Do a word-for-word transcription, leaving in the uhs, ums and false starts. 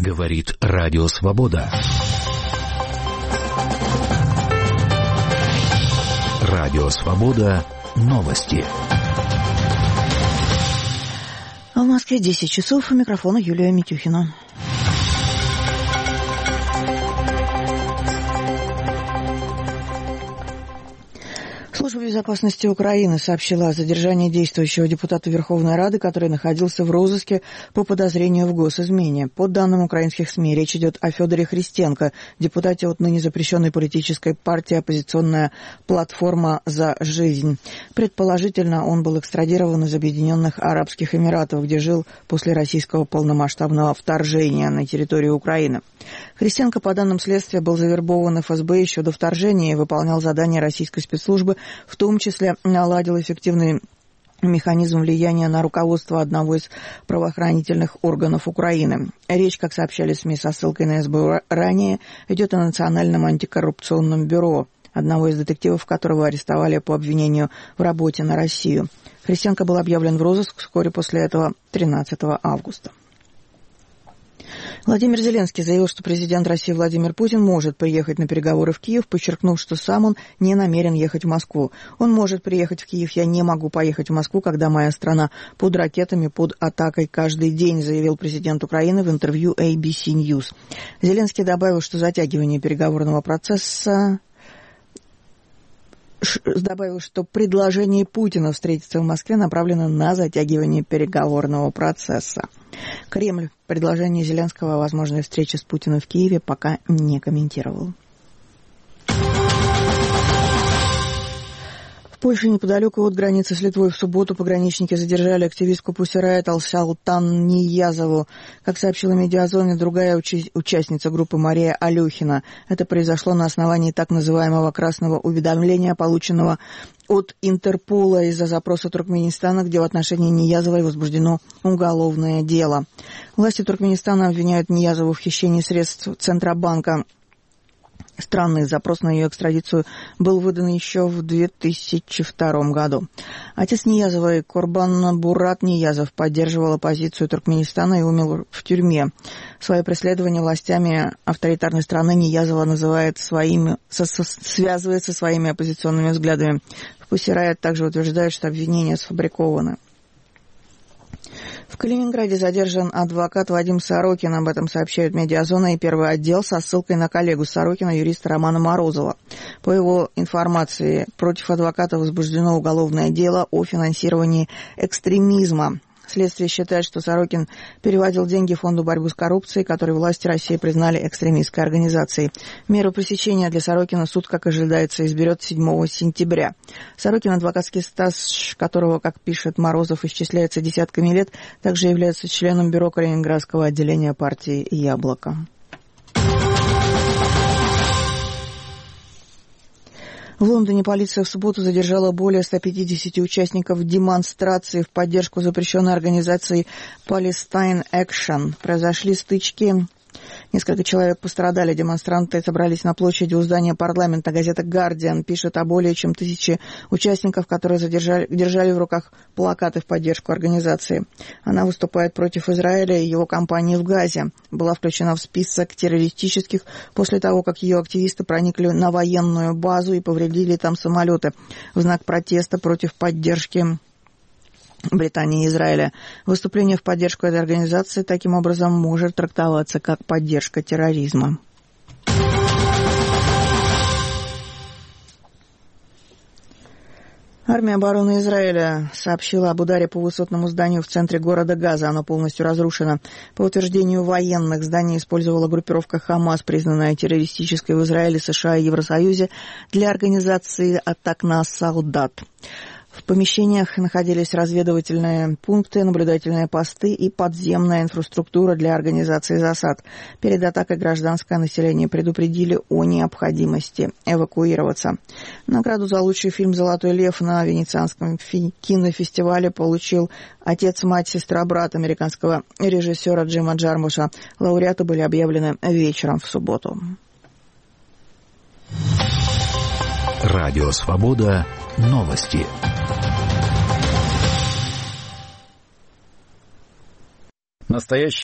Говорит Радио Свобода. Радио Свобода. Новости. А в Москве десять часов. У микрофона Юлия Митюхина. Служба безопасности Украины сообщила о задержании действующего депутата Верховной Рады, который находился в розыске по подозрению в госизмене. По данным украинских СМИ, речь идет о Федоре Христенко, депутате от ныне запрещенной политической партии «Оппозиционная платформа за жизнь». Предположительно, он был экстрадирован из Объединенных Арабских Эмиратов, где жил после российского полномасштабного вторжения на территорию Украины. Христенко, по данным следствия, был завербован эф эс бэ еще до вторжения и выполнял задания российской спецслужбы, в том числе наладил эффективный механизм влияния на руководство одного из правоохранительных органов Украины. Речь, как сообщали СМИ со ссылкой на эс бэ ранее, идет о Национальном антикоррупционном бюро, одного из детективов которого арестовали по обвинению в работе на Россию. Христенко был объявлен в розыск вскоре после этого, тринадцатого августа. Владимир Зеленский заявил, что президент России Владимир Путин может приехать на переговоры в Киев, подчеркнув, что сам он не намерен ехать в Москву. Он может приехать в Киев, я не могу поехать в Москву, когда моя страна под ракетами, под атакой каждый день, заявил президент Украины в интервью эй би си News. Зеленский добавил, что затягивание переговорного процесса... добавил, что предложение Путина встретиться в Москве направлено на затягивание переговорного процесса. Кремль предложение Зеленского о возможной встрече с Путиным в Киеве пока не комментировал. В Польше, неподалеку от границы с Литвой, в субботу пограничники задержали активистку Pussy Riot Алсалтан Ниязову. Как сообщила Медиазоне, другая учи- участница группы Мария Алехина. Это произошло на основании так называемого красного уведомления, полученного от Интерпола из-за запроса Туркменистана, где в отношении Ниязовой возбуждено уголовное дело. Власти Туркменистана обвиняют Ниязову в хищении средств Центробанка. Странный запрос на ее экстрадицию был выдан еще в две тысячи втором году. Отец Ниязовой, Курбан Бурат Ниязов, поддерживал оппозицию Туркменистана и умер в тюрьме. Свое преследование властями авторитарной страны Ниязова называет своими, со, со, связывает со своими оппозиционными взглядами. Pussy Riot также утверждает, что обвинения сфабрикованы. В Калининграде задержан адвокат Вадим Сорокин, об этом сообщают Медиазона и Первый отдел со ссылкой на коллегу Сорокина, юриста Романа Морозова. По его информации, против адвоката возбуждено уголовное дело о финансировании экстремизма. Следствие считает, что Сорокин переводил деньги в фонду борьбы с коррупцией, который власти России признали экстремистской организацией. Меру пресечения для Сорокина суд, как ожидается, изберет седьмого сентября. Сорокин, адвокатский стаж которого, как пишет Морозов, исчисляется десятками лет, также является членом бюро Калининградского отделения партии «Яблоко». В Лондоне полиция в субботу задержала более ста пятидесяти участников демонстрации в поддержку запрещенной организации Palestine Action. Произошли стычки. Несколько человек пострадали. Демонстранты собрались на площади у здания парламента. Газета «Гардиан» пишет о более чем тысяче участников, которые задержали, держали в руках плакаты в поддержку организации. Она выступает против Израиля и его кампании в Газе. Была включена в список террористических после того, как ее активисты проникли на военную базу и повредили там самолеты в знак протеста против поддержки Британии и Израиля. Выступление в поддержку этой организации таким образом может трактоваться как поддержка терроризма. Армия обороны Израиля сообщила об ударе по высотному зданию в центре города Газа. Оно полностью разрушено. По утверждению военных, здание использовала группировка «Хамас», признанная террористической в Израиле, США и Евросоюзе, для организации атак на солдат. В помещениях находились разведывательные пункты, наблюдательные посты и подземная инфраструктура для организации засад. Перед атакой гражданское население предупредили о необходимости эвакуироваться. Награду за лучший фильм «Золотой лев» на Венецианском кинофестивале получил «Отец, мать, сестра, брат» американского режиссера Джима Джармуша. Лауреаты были объявлены вечером в субботу. Радио «Свобода». Новости. Настоящий